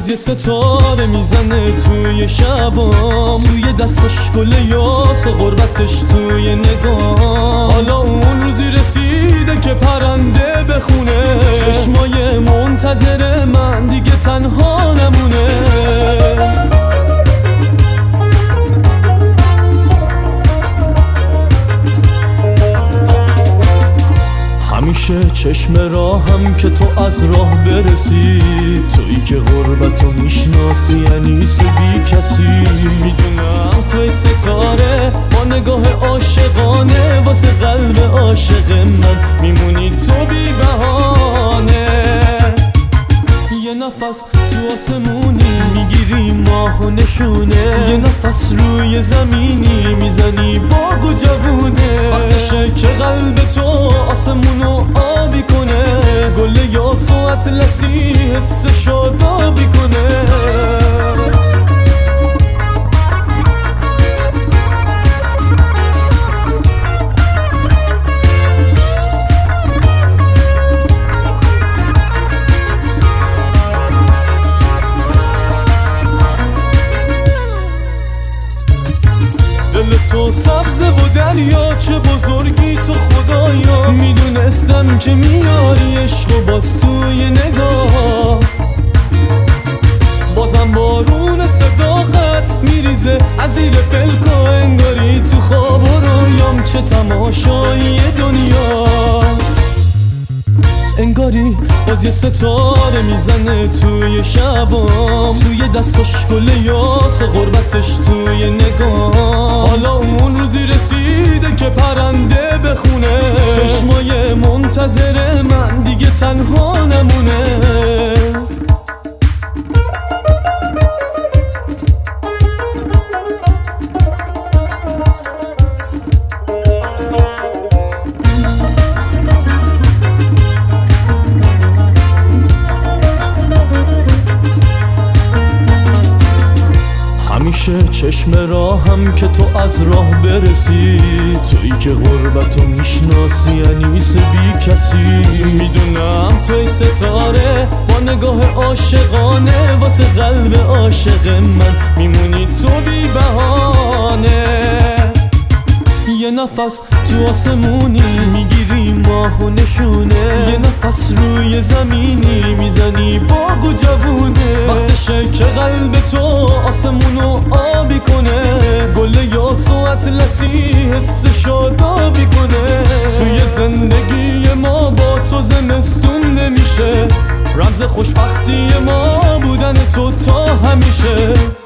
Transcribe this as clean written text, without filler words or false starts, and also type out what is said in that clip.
باز یه ستاره میزنه توی شبام، توی دستاش گل یاس و غربتش توی نگاه. حالا اون روزی رسیده که پرنده بخونه، چشمای منتظر من دیگه تنها نمونه. همیشه چشم راهم که تو از راه برسی، تویی که غربتو میشناسی یعنی بی کسی. میدونم توی ستاره با نگاه عاشقانه، واسه قلب عاشق من میمونی تو بی بهانه. یه نفس تو آسمونی میگیری ماه و نشونه، یه نفس روی زمینی میزنی باغ و جوونه. وقتشه که قلب تو آسمونو آبی کنه، گل یاس و اطلسی حس شادابی کنه. دل تو سبزه و دریا چه بزرگی تو خدایا، میدونستم که میاری عشق و باز توی نگاه. بازم بارون صداقت میریزه از زیر پلکا، انگاری تو خواب و رویام چه تماشایی دنیا. انگاری باز یه ستاره میزنه توی شبام، توی دستاش گل یاس و غربتش توی نگاه. حالا اون روزی رسیده که پرنده بخونه، چشمای منتظر من دیگه تنها نمونه. همیشه چشم راهم که تو از راه برسی، تویی که غربتو میشناسی یعنی بی کسی. میدونم توی ستاره با نگاه عاشقانه، واسه قلب عاشق من میمونی تو بی بهانه. یه نفس تو آسمونی میگیری ماه و نشونه، یه نفس روی زمینی میزنی باغ و جوونه. وقتشه که قلب تو آسمونو آبی کنه، گل یاس و اطلسی حس شادابی کنه. توی زندگی ما با تو زمستون نمیشه، رمز خوشبختی ما بودن تو تا همیشه.